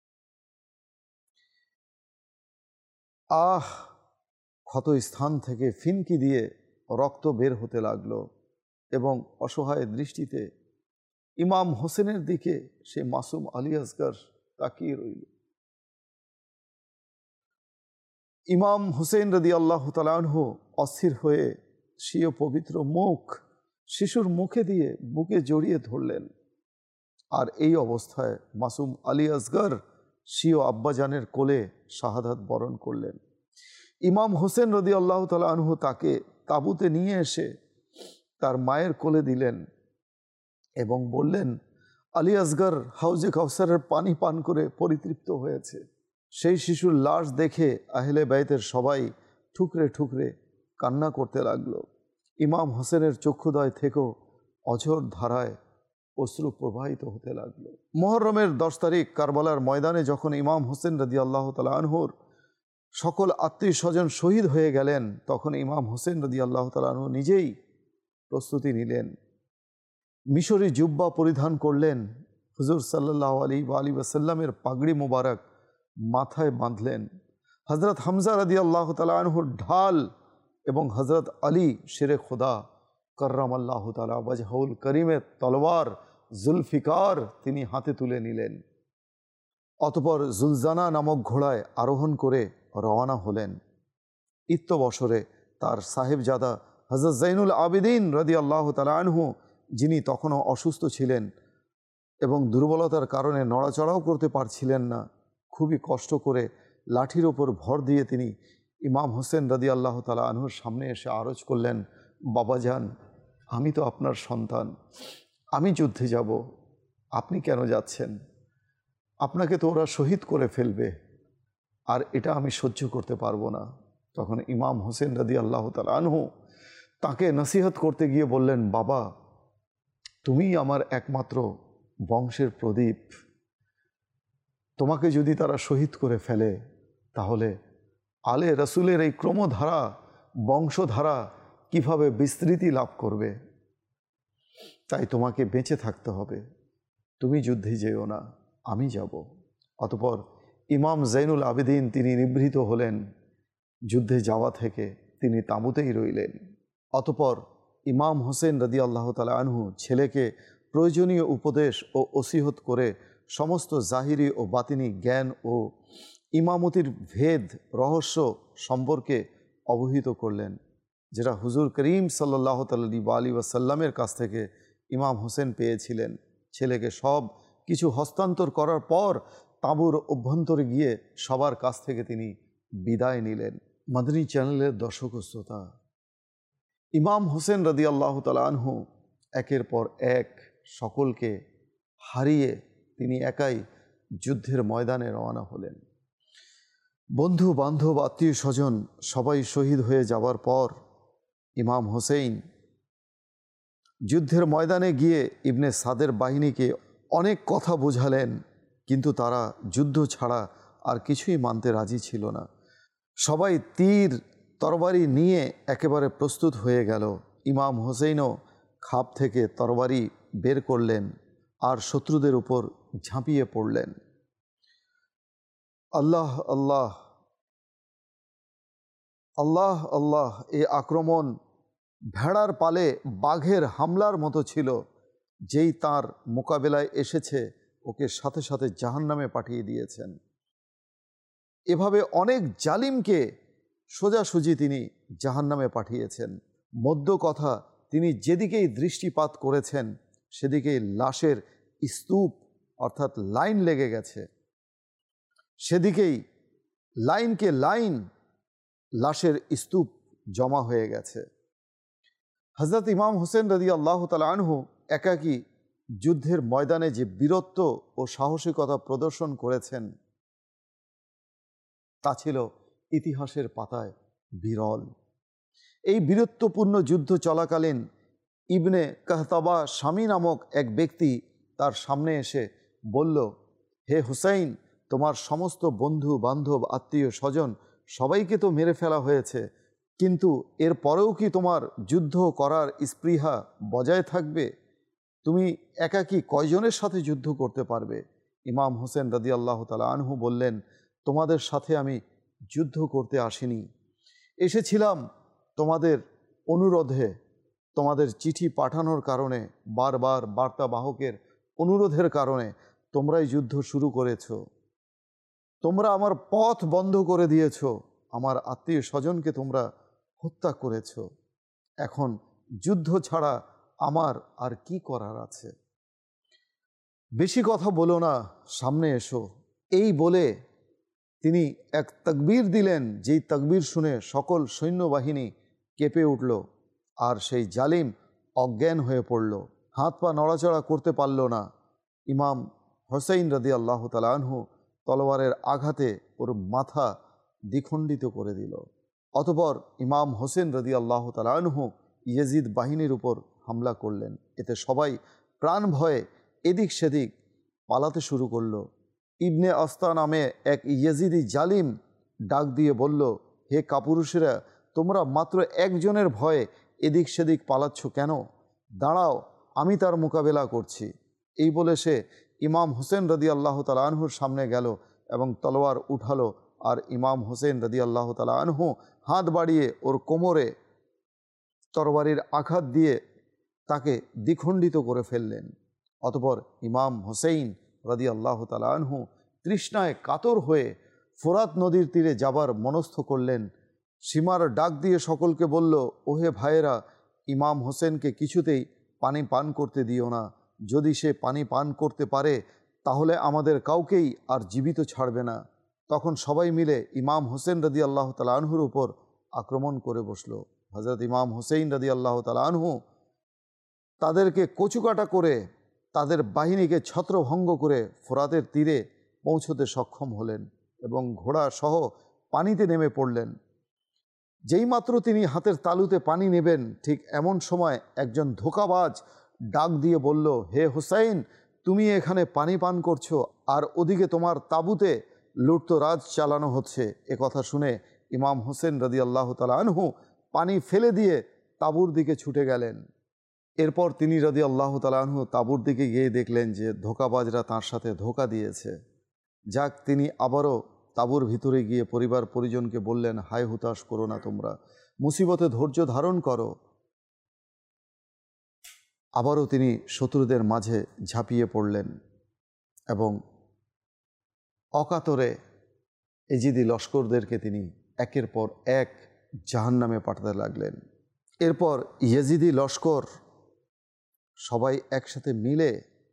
ক্ষত স্থান থেকে ফিনকি দিয়ে রক্ত বের হতে লাগলো এবং অসহায় দৃষ্টিতে ইমাম হোসেনের দিকে সে মাসুম আলী আসগর তাকিয়ে রইল। ইমাম হুসেন রাদিয়াল্লাহু তাআলা আনহু অস্থির হয়ে স্বীয় পবিত্র মুখ শিশুর মুখে দিয়ে বুকে জড়িয়ে ধরলেন। আর এই অবস্থায় মাসুম আলী আসগর স্বীয় আব্বাজানের কোলে শাহাদাত বরণ করলেন। ইমাম হোসেন রাদিয়াল্লাহু তাআলা আনহু তাকে তাঁবুতে নিয়ে এসে তার মায়ের কোলে দিলেন এবং বললেন, আলী আসগর হাউজে কাউসারের পানি পান করে পরিতৃপ্ত হয়েছে। সেই শিশুর লাশ দেখে আহলে বাইতের সবাই ঠুকরে ঠুকরে কান্না করতে লাগলো। ইমাম হোসেনের চক্ষুদয় থেকেও অঝোর ধারায় অশ্রু প্রবাহিত হতে লাগলো। মুহররমের 10 তারিখ কারবালার ময়দানে যখন ইমাম হোসেন রাদিয়াল্লাহু তাআলা আনহুর সকল আত্মীয় স্বজন শহীদ হয়ে গেলেন, তখন ইমাম হোসেন রাদিয়াল্লাহু তাআলা আনহু নিজেই প্রস্তুতি নিলেন। মিশরি জুব্বা পরিধান করলেন, হুজুর সাল্লাল্লাহু আলাইহি ওয়াসাল্লামের পাগড়ি মোবারক মাথায় বাঁধলেন। হজরত হামজা রাদিয়াল্লাহু তাআলা আনহুর ঢাল এবং হজরত আলী শেরে খোদা কররামাল্লাহু তাআলা ওয়াজহুল করিমের তলোয়ার জুলফিকার তিনি হাতে তুলে নিলেন। অতঃপর জুলজানা নামক ঘোড়ায় আরোহণ করে রওনা হলেন। বছরে তার সাহেবজাদা হজরত জৈনুল আবেদিন রাদিয়াল্লাহু তাআলা আনহু, যিনি তখনও অসুস্থ ছিলেন এবং দুর্বলতার কারণে নড়াচড়াও করতে পারছিলেন না, খুবই কষ্ট করে লাঠির ওপর ভর দিয়ে তিনি ইমাম হোসেন রাদিয়াল্লাহু তাআলা আনহুর সামনে এসে আরজ করলেন, বাবাজান, আমি তো আপনার সন্তান, আমি যুদ্ধে যাব, আপনি কেন যাচ্ছেন? আপনাকে তো ওরা শহীদ করে ফেলবে, আর এটা আমি সহ্য করতে পারবো না। তখন ইমাম হোসেন রাদিয়াল্লাহু তাআলা আনহু তাকে নসিহত করতে গিয়ে বললেন, বাবা, তুমিই আমার একমাত্র বংশের প্রদীপ। তোমাকে যদি তারা শহীদ করে ফেলে তাহলে আলে রসুলের এই ক্রমধারা, বংশধারা কিভাবে বিস্তৃতি লাভ করবে? তাই তোমাকে বেঁচে থাকতে হবে, তুমি যুদ্ধে যেও না, আমি যাব। অতঃপর ইমাম জৈনুল আবেদিন তিনি নিবৃত হলেন যুদ্ধে যাওয়া থেকে, তিনি তাঁবুতেই রইলেন। অতঃপর ইমাম হোসেন রাদিয়াল্লাহু তাআলা আনহু ছেলেকে প্রয়োজনীয় উপদেশ ও ওসিহত করে সমস্ত জাহিরি ও বাতিনি জ্ঞান ও ইমামতির ভেদ রহস্য সম্পর্কে অবহিত করলেন, যেটা হুজুর করিম সাল্লাল্লাহু আলাইহি ওয়াসাল্লামের কাছ থেকে ইমাম হোসেন পেয়েছিলেন। ছেলেকে সব কিছু হস্তান্তর করার পর তাঁবুর অভ্যন্তরে গিয়ে সবার কাছ থেকে তিনি বিদায় নিলেন। মাদানী চ্যানেলের দর্শক ও শ্রোতা, ইমাম হোসেন রাদিয়াল্লাহু তাআলা আনহু একের পর এক সকলকে হারিয়ে তিনি একাই যুদ্ধের ময়দানে রওনা হলেন। বন্ধু বান্ধব আত্মীয় স্বজন সবাই শহীদ হয়ে যাবার পর ইমাম হোসেন যুদ্ধের ময়দানে গিয়ে ইবনে সাদের বাহিনীকে অনেক কথা বোঝালেন, কিন্তু তারা যুদ্ধ ছাড়া আর কিছুই মানতে রাজি ছিল না। সবাই তীর তরবারি নিয়ে একেবারে প্রস্তুত হয়ে গেল। ইমাম হোসেনও খাপ থেকে তরবারি বের করলেন আর শত্রুদের উপর ঝাঁপিয়ে পড়লেন। আল্লাহ আল্লাহ আল্লাহ আল্লাহ, এ আক্রমণ ভেড়ার পালে বাঘের হামলার মতো ছিল। যেই তার মোকাবেলায় এসেছে ওকে সাথে সাথে জাহান্নামে পাঠিয়ে দিয়েছেন। এভাবে অনেক জালিমকে সোজাসুজি তিনি জাহান্নামে পাঠিয়েছেন। মধ্য কথা, তিনি যেদিকেই দৃষ্টিপাত করেছেন সেদিকেই লাশের স্তূপ অর্থাৎ লাইন লেগে গেছে, সেদিকেই লাইনকে লাইন লাশের স্তূপ জমা হয়ে গেছে। হযরত ইমাম হোসেন রাদিয়াল্লাহু তাআলা আনহু একাকী যুদ্ধের ময়দানে যে বীরত্ব ও সাহসিকতা প্রদর্শন করেছেন তা ছিল ইতিহাসের পাতায় বিরল। এই বীরত্বপূর্ণ যুদ্ধ চলাকালীন ইবনে কাহতাবা শামী নামক এক ব্যক্তি তার সামনে এসে বলল, হে হুসাইন, তোমার সমস্ত বন্ধু বান্ধব আত্মীয় স্বজন সবাইকে তো মেরে ফেলা হয়েছে, কিন্তু এর পরেও কি তোমার যুদ্ধ করার স্পৃহা বজায় থাকবে? তুমি একাকী কয়জনের সাথে যুদ্ধ করতে পারবে? ইমাম হোসেন রাদিয়াল্লাহু তাআলা আনহু বললেন, তোমাদের সাথে আমি যুদ্ধ করতে আসিনি, এসেছিলাম তোমাদের অনুরোধে, তোমাদের চিঠি পাঠানোর কারণে, বারবার বার্তাবাহকের অনুরোধের কারণে তোমরাই যুদ্ধ শুরু করেছ। তোমরা আমার পথ বন্ধ করে দিয়েছ, আমার আত্মীয় স্বজনকে তোমরা হত্যা করেছ। এখন যুদ্ধ ছাড়া আমার আর কি করার আছে? বেশি কথা বলো না, সামনে এসো। এই বলে তিনি এক তাকবীর দিলেন, যেই তাকবীর শুনে সকল সৈন্যবাহিনী কেঁপে উঠল আর সেই জালিম অজ্ঞান হয়ে পড়ল, হাত পা নড়াচড়া করতে পারল না। ইমাম হোসেন রাদিয়াল্লাহু তাআলা আনহু তলোয়ারের আঘাতে ওর মাথা দ্বিখণ্ডিত করে দিল। অতঃপর ইমাম হোসেন রাদিয়াল্লাহু তাআলা আনহু ইয়েজিদ বাহিনীর উপর হামলা করলেন। এতে সবাই প্রাণ ভয়ে এদিক সেদিক পালাতে শুরু করল। ইবনে আস্তা নামে এক ইয়েজিদি জালিম ডাক দিয়ে বলল, হে কাপুরুষেরা, তোমরা মাত্র একজনের ভয়ে এদিক সেদিক পালাচ্ছ কেন? দাঁড়াও, আমি তার মোকাবেলা করছি। এই বলে সে ইমাম হোসেন রাদিয়াল্লাহু তাআলা আনহুর সামনে গেল এবং তলোয়ার উঠালো, আর ইমাম হোসেন রাদিয়াল্লাহু তাআলা আনহু হাত বাড়িয়ে ওর কোমরে তরবারির আঘাত দিয়ে তাকে দ্বিখণ্ডিত করে ফেললেন। অতঃপর ইমাম হোসেন রাদিয়াল্লাহু তাআলা আনহু তৃষ্ণায় কাতর হয়ে ফোরাত নদীর তীরে যাবার মনস্থ করলেন। সীমার ডাক দিয়ে সকলকে বলল, ওহে ভাইয়েরা, ইমাম হোসেনকে কিছুতেই পানি পান করতে দিও না। যদি সে পানি পান করতে পারে তাহলে আমাদের কাউকেই আর জীবিত ছাড়বে না। তখন সবাই মিলে ইমাম হোসেন রাদিয়াল্লাহু তাআলা আনহুর উপর আক্রমণ করে বসল। হযরত ইমাম হোসেন রাদিয়াল্লাহু তাআলা আনহু তাদেরকে কচুকাটা করে, তাদের বাহিনীকে ছত্রভঙ্গ করে ফোরাতের তীরে পৌঁছতে সক্ষম হলেন এবং ঘোড়া সহ পানিতে নেমে পড়লেন। যেইমাত্র তিনি হাতের তালুতে পানি নেবেন, ঠিক এমন সময় একজন ধোঁকাবাজ ডাক দিয়ে বলল, হে হুসাইন, তুমি এখানে পানি পান করছো আর ওদিকে তোমার তাঁবুতে লুটতরাজ চালানো হচ্ছে। এ কথা শুনে ইমাম হোসেন রাদিয়াল্লাহু তাআলা আনহু পানি ফেলে দিয়ে তাঁবুর দিকে ছুটে গেলেন। এরপর তিনি রাদিয়াল্লাহু তাআলা আনহু তাঁবুর দিকে গিয়ে দেখলেন যে ধোঁকাবাজরা তাঁর সাথে ধোঁকা দিয়েছে। যাক, তিনি আবারও তাঁবুর ভিতরে গিয়ে পরিবার পরিজনকে বললেন, হায় হুতাশ করো না, তোমরা মুসিবতে ধৈর্য ধারণ করো। আবারও তিনি শত্রুদের মাঝে ঝাঁপিয়ে পড়লেন এবং অকাতরে এজিদি লস্করদেরকে তিনি একের পর এক জাহান্নামে পাঠাতে লাগলেন। এরপর ইয়েজিদি লস্কর সবাই একসাথে মিলে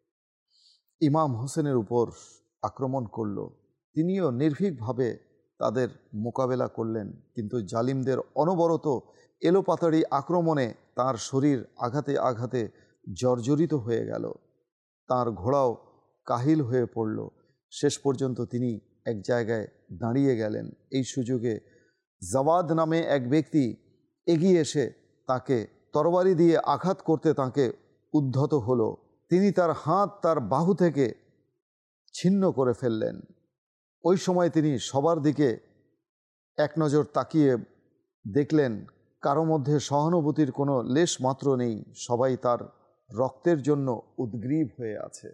ইমাম হোসেনের উপর আক্রমণ করল। তিনিও নির্ভীকভাবে তাদের মোকাবেলা করলেন, কিন্তু জালিমদের অনবরত এলোপাতাড়ি আক্রমণে তার শরীর আঘাতে আঘাতে জর্জরিত হয়ে গেল। তার ঘোড়াও কাহিল হয়ে পড়ল। শেষ পর্যন্ত তিনি এক জায়গায় দাঁড়িয়ে গেলেন। এই সুযোগে জাওয়াদ নামে এক ব্যক্তি এগিয়ে এসে তাকে তরবারি দিয়ে আঘাত করতে তাকে উদ্ধত হলো। তিনি তার হাত তার বাহু থেকে ছিন্ন করে ফেললেন। ওই সময় তিনি সবার দিকে এক নজর তাকিয়ে দেখলেন কারো মধ্যে সহানুভূতির কোনো লেশ মাত্র নেই। সবাই তার রক্তের জন্য উদ্গ্রীব হয়ে আছে।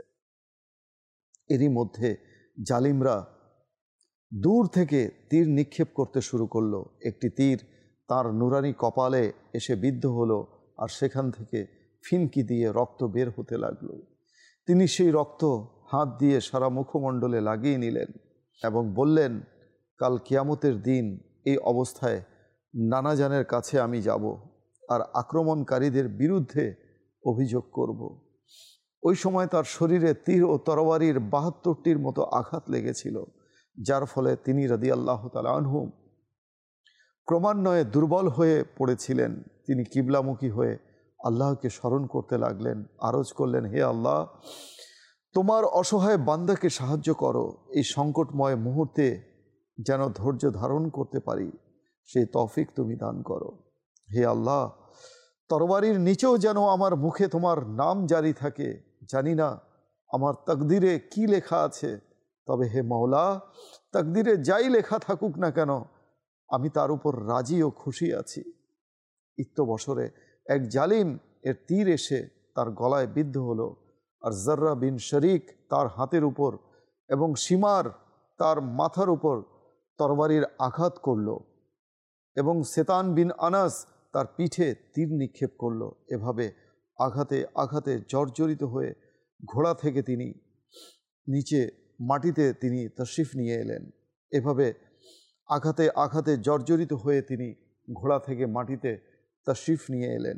এরই মধ্যে জালিমরা দূর থেকে তীর নিক্ষেপ করতে শুরু করলো। একটি তীর তার নুরানি কপালে এসে বিদ্ধ হলো আর সেখান থেকে ফিনকি দিয়ে রক্ত বের হতে লাগলো। তিনি সেই রক্ত হাত দিয়ে সারা মুখমণ্ডলে লাগিয়ে নিলেন এবং বললেন, কাল কিয়ামতের দিন এই অবস্থায় নানাজানের কাছে আমি যাব আর আক্রমণকারীদের বিরুদ্ধে অভিযোগ করব। ওই সময় তার শরীরে তীর ও তরবারির ৭২টির মতো আঘাত লেগেছিল, যার ফলে তিনি রাদিয়াল্লাহু তাআলা আনহু ক্রমান্বয়ে দুর্বল হয়ে পড়েছিলেন। তিনি কিবলামুখী হয়ে আল্লাহকে স্মরণ করতে লাগলেন, আরজ করলেন, হে আল্লাহ, তোমার অসহায় বান্দাকে সাহায্য করো। এই সংকটময় মুহূর্তে যেন ধৈর্য ধারণ করতে পারি, সেই তৌফিক তুমি দান করো। হে আল্লাহ, তরবারির নিচেও যেন আমার মুখে তোমার নাম জারি থাকে। জানি না আমার তাকদিরে কি লেখা আছে, তবে হে মাওলা, তাকদিরে যাই লেখা থাকুক না কেন, আমি তার উপর রাজি ও খুশি আছি। বছরে এক জালিম এর তীর এসে তার গলায় বিদ্ধ হলো, আর জর্রা বিন শরিক তার হাতের উপর এবং শিমার তার মাথার উপর তরবারির আঘাত করল এবং সেতান বিন আনাস তার পিঠে তীর নিক্ষেপ করল। এভাবে আঘাতে আঘাতে জর্জরিত হয়ে ঘোড়া থেকে তিনি নিচে মাটিতে তিনি তশরিফ নিয়ে এলেন। এভাবে আঘাতে আঘাতে জর্জরিত হয়ে তিনি ঘোড়া থেকে মাটিতে তশরিফ নিয়ে এলেন।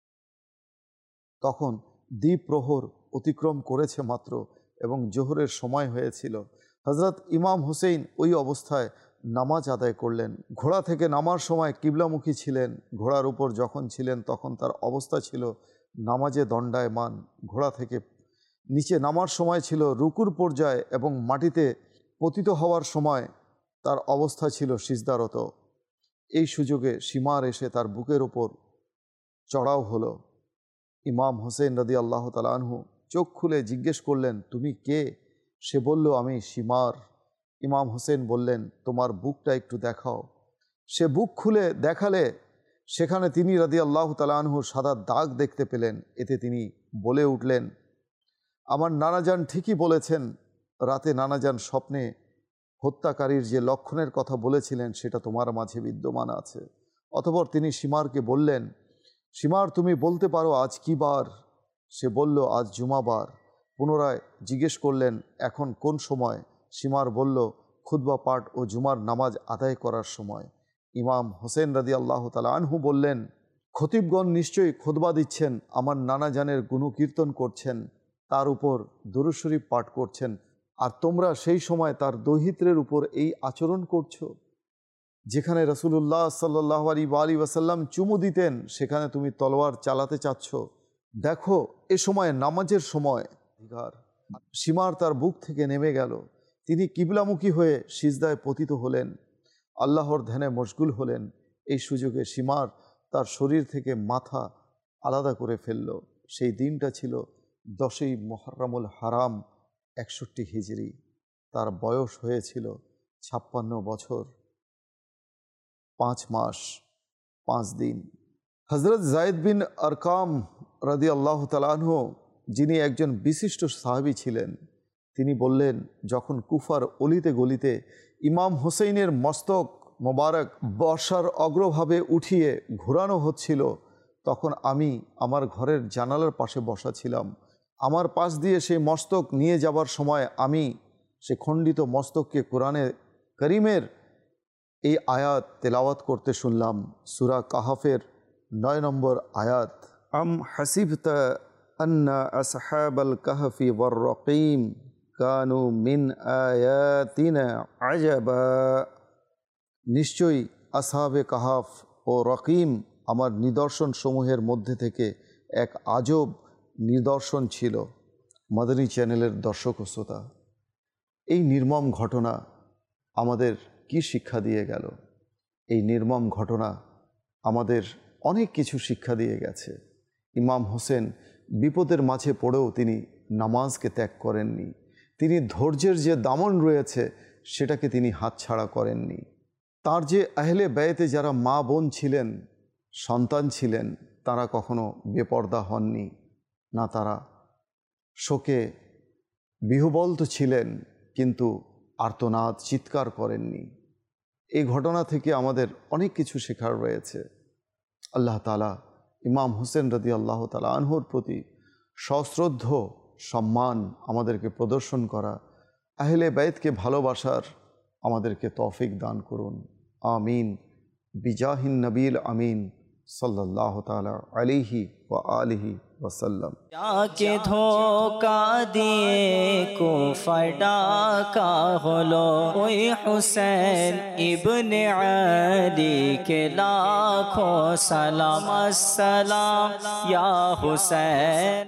তখন দ্বিপ্রহর অতিক্রম করেছে মাত্র এবং জোহরের সময় হয়েছিল। হযরত ইমাম হুসেইন ওই অবস্থায় নামাজ আদায় করলেন। ঘোড়া থেকে নামার সময় কিবলামুখী ছিলেন। ঘোড়ার উপর যখন ছিলেন তখন তার অবস্থা ছিল নামাজে দণ্ডায়মান। ঘোড়া থেকে নিচে নামার সময় ছিল রুকুর পর্যায়ে এবং মাটিতে পতিত হওয়ার সময় তার অবস্থা ছিল সিজদারত। এই সুযোগে সীমার এসে তার বুকের ওপর চড়াও হলো। ইমাম হোসেন রাদিয়াল্লাহু তাআলা আনহু চোখ খুলে জিজ্ঞেস করলেন, তুমি কে? সে বলল, আমি সীমার। ইমাম হোসেন বললেন, তোমার বুকটা একটু দেখাও। সে বুক খুলে দেখালে সেখানে তিনি রাদিয়াল্লাহু তাআলা আনহু সাদা দাগ দেখতে পেলেন। এতে তিনি বলে উঠলেন, আমার নানাজান ঠিকই বলেছেন, রাতে নানাজান স্বপ্নে হত্যাকারীর যে লক্ষণের কথা বলেছিলেন সেটা তোমার মাঝে বিদ্যমান আছে। অতঃপর তিনি সীমারকে বললেন, সীমার, তুমি বলতে পারো আজ কি বার? সে বলল, আজ জুমাবার। পুনরায় জিজ্ঞেস করলেন, এখন কোন সময়? সীমার বলল, খুতবা পাঠ ও জুমার নামাজ আদায় করার সময়। ইমাম হোসেন রাদিয়াল্লাহু তাআলা আনহু বললেন, খতিবগণ নিশ্চয়ই খুতবা দিচ্ছেন, আমার নানাজানের গুণকীর্তন করছেন, তার উপর দুরূদ শরীফ পাঠ করছেন, আর তোমরা সেই সময় তার দৌহিত্রের উপর এই আচরণ করছো। যেখানে রাসূলুল্লাহ সাল্লাল্লাহু আলাইহি ওয়াসাল্লাম চুমু দিতেন সেখানে তুমি তলোয়ার চালাতে চাচ্ছ। দেখো, এ সময় নামাজের সময়। সীমার তার বুক থেকে নেমে গেল। তিনি কিবলামুখী হয়ে সিজদায় পতিত হলেন, আল্লাহর ধ্যানে মশগুল হলেন। এই সুযোগে সীমার তার শরীর থেকে মাথা আলাদা করে ফেলল। সেই দিনটা ছিল 10ই মুহররমুল হারাম 61 হিজরি। তার বয়স হয়েছিল 56 বছর 5 মাস 5 দিন। হজরত জায়েদ বিন আরকাম রাদিয়াল্লাহু তাআলা আনহু, যিনি একজন বিশিষ্ট সাহাবী ছিলেন, তিনি বললেন, যখন কুফার অলিতে গলিতে ইমাম হোসেইনের মস্তক মোবারক বর্ষার অগ্রভাবে উঠিয়ে ঘোরানো হচ্ছিল, তখন আমি আমার ঘরের জানালার পাশে বসা ছিলাম। আমার পাশ দিয়ে সেই মস্তক নিয়ে যাবার সময় আমি সে খণ্ডিত মস্তককে কোরআনে করিমের এই আয়াত তেলাওয়াত করতে শুনলাম। সূরা কাহাফের 9 নম্বর আয়াত, আম হাসিবতা আন্না আসহাবাল কাহফি ওয়ার রকিম কানু মিন আয়াতিনা আজাবা। নিশ্চয়ই আসহাবে কাহাফ ও রকিম আমার নিদর্শন সমূহের মধ্যে থেকে এক আজব নিদর্শন ছিল। মাদানী চ্যানেলের দর্শক ও শ্রোতা, এই নির্মম ঘটনা আমাদের কি শিক্ষা দিয়ে গেল? এই নির্মম ঘটনা আমাদের অনেক কিছু শিক্ষা দিয়ে গেছে। ইমাম হোসেন বিপদের মাঝে পড়েও তিনি নামাজকে ত্যাগ করেননি। তিনি ধৈর্যের যে দামন রয়েছে সেটাকে তিনি হাতছাড়া করেননি। তার যে আহলে বেয়েতে যারা মা বোন ছিলেন, সন্তান ছিলেন, তারা কখনো বেপর্দা হননি না। তারা শোকে বিহ্বল তো ছিলেন, কিন্তু আর্তনাদ চিৎকার করেননি। এই ঘটনা থেকে আমাদের অনেক কিছু শেখার রয়েছে। আল্লাহ তাআলা ইমাম হোসেন রাদিয়াল্লাহু তাআলা আনহুর প্রতি সশ্রদ্ধ সম্মান আমাদেরকে প্রদর্শন করা, আহলে বাইতকে ভালোবাসার আমাদেরকে তৌফিক দান করুন। আমিন। বিজাহিন নবীল আমিন সাল্লাল্লাহু তাআলা আলাইহি ওয়া আলিহি ওয়াসাল্লাম। যাকে ধোকা দিয়ে কুফার ডাকা হলো, ওই হুসেন ইবনে আলী কে লাখো সালাম। আসসালাম ইয়া হুসেন।